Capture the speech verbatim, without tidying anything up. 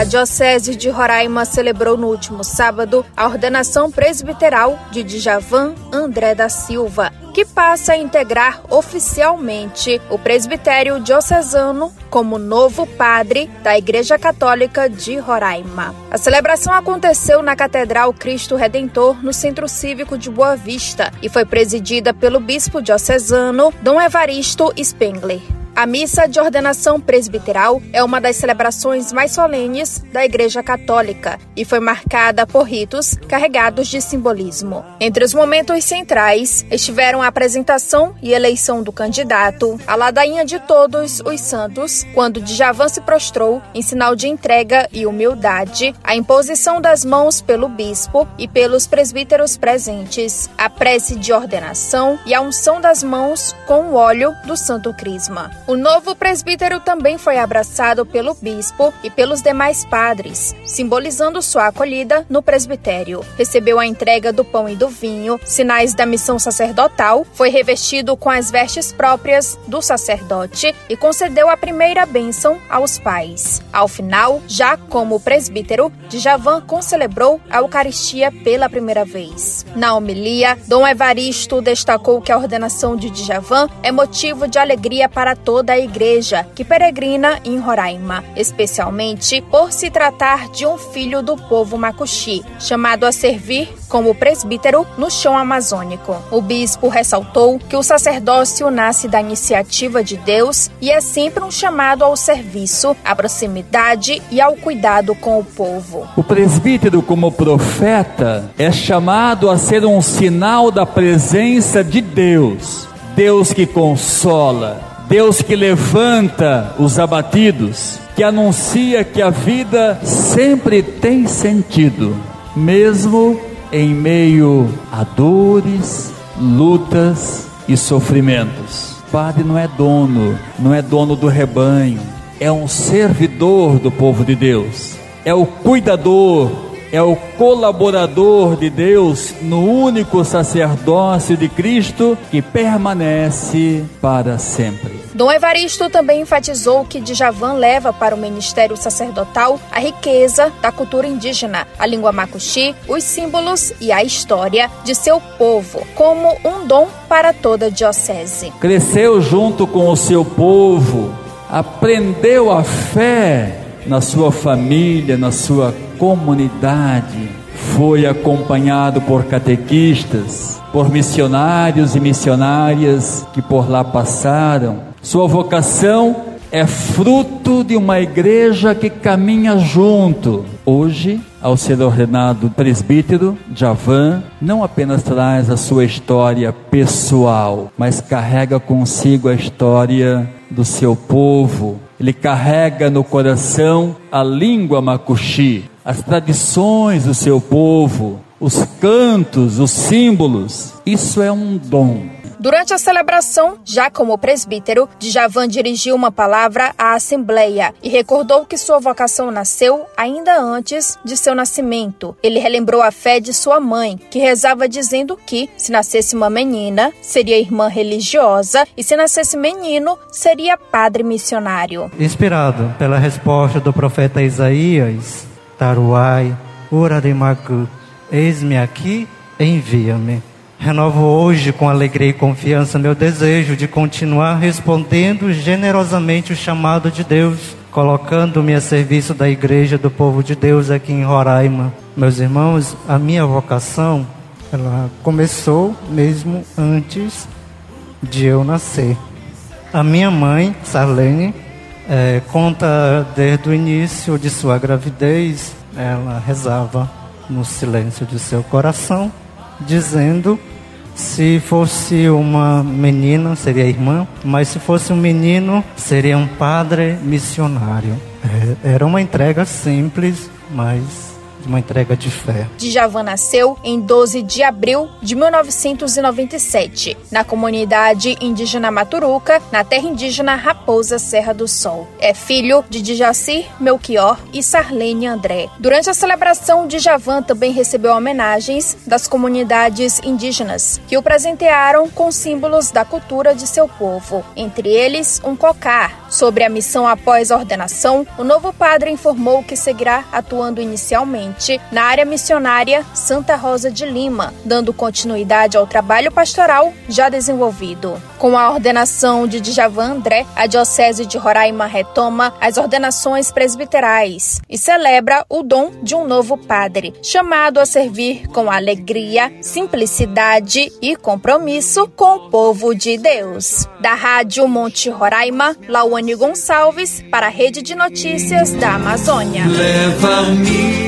Diocese de Roraima celebrou no último sábado a ordenação presbiteral de Djavan André da Silva, que passa a integrar oficialmente o presbitério diocesano como novo padre da Igreja Católica de Roraima. A celebração aconteceu na Catedral Cristo Redentor, no Centro Cívico de Boa Vista, e foi presidida pelo bispo diocesano Dom Evaristo Spengler. A missa de ordenação presbiteral é uma das celebrações mais solenes da Igreja Católica e foi marcada por ritos carregados de simbolismo. Entre os momentos centrais estiveram a apresentação e eleição do candidato, a ladainha de todos os santos, quando Djavan se prostrou em sinal de entrega e humildade, a imposição das mãos pelo bispo e pelos presbíteros presentes, a prece de ordenação e a unção das mãos com o óleo do Santo Crisma. O novo presbítero também foi abraçado pelo bispo e pelos demais padres, simbolizando sua acolhida no presbitério. Recebeu a entrega do pão e do vinho, sinais da missão sacerdotal, foi revestido com as vestes próprias do sacerdote e concedeu a primeira bênção aos pais. Ao final, já como presbítero, Djavan concelebrou a Eucaristia pela primeira vez. Na homilia, Dom Evaristo destacou que a ordenação de Djavan é motivo de alegria para todos da igreja que peregrina em Roraima, especialmente por se tratar de um filho do povo macuxi, chamado a servir como presbítero no chão amazônico. O bispo ressaltou que o sacerdócio nasce da iniciativa de Deus e é sempre um chamado ao serviço, à proximidade e ao cuidado com o povo. O presbítero, como profeta, é chamado a ser um sinal da presença de Deus, Deus que consola, Deus que levanta os abatidos, que anuncia que a vida sempre tem sentido, mesmo em meio a dores, lutas e sofrimentos. O padre não é dono, não é dono do rebanho, é um servidor do povo de Deus, é o cuidador, é o colaborador de Deus no único sacerdócio de Cristo que permanece para sempre. Dom Evaristo também enfatizou que Djavan leva para o ministério sacerdotal a riqueza da cultura indígena, a língua macuxi, os símbolos e a história de seu povo, como um dom para toda a diocese. Cresceu junto com o seu povo, aprendeu a fé na sua família, na sua comunidade, foi acompanhado por catequistas, por missionários e missionárias que por lá passaram. Sua vocação é fruto de uma igreja que caminha junto. Hoje, ao ser ordenado presbítero, Djavan não apenas traz a sua história pessoal, mas carrega consigo a história do seu povo. Ele carrega no coração a língua macuxi, as tradições do seu povo, os cantos, os símbolos. Isso é um dom. Durante a celebração, já como presbítero, Djavan dirigiu uma palavra à Assembleia e recordou que sua vocação nasceu ainda antes de seu nascimento. Ele relembrou a fé de sua mãe, que rezava dizendo que, se nascesse uma menina, seria irmã religiosa e se nascesse menino, seria padre missionário. Inspirado pela resposta do profeta Isaías, Taruai, Uraremaku, eis-me aqui, envia-me. Renovo hoje com alegria e confiança meu desejo de continuar respondendo generosamente o chamado de Deus, colocando-me a serviço da Igreja do Povo de Deus aqui em Roraima. Meus irmãos, a minha vocação, ela começou mesmo antes de eu nascer. A minha mãe, Sarlene, é, conta desde o início de sua gravidez, ela rezava no silêncio de seu coração, dizendo: se fosse uma menina, seria irmã, mas se fosse um menino, seria um padre missionário. É, era uma entrega simples, mas uma entrega de fé. Djavan nasceu em doze de abril de mil novecentos e noventa e sete, na comunidade indígena Maturuca, na terra indígena Raposa Serra do Sol. É filho de Djacir Melchior e Sarlene André. Durante a celebração, Djavan também recebeu homenagens das comunidades indígenas, que o presentearam com símbolos da cultura de seu povo, entre eles um cocar, Sobre a missão após a ordenação, o novo padre informou que seguirá atuando inicialmente na área missionária Santa Rosa de Lima, dando continuidade ao trabalho pastoral já desenvolvido. Com a ordenação de Djavan André, a Diocese de Roraima retoma as ordenações presbiterais e celebra o dom de um novo padre, chamado a servir com alegria, simplicidade e compromisso com o povo de Deus. Da Rádio Monte Roraima, Lauane Gonçalves, para a Rede de Notícias da Amazônia. Leva-me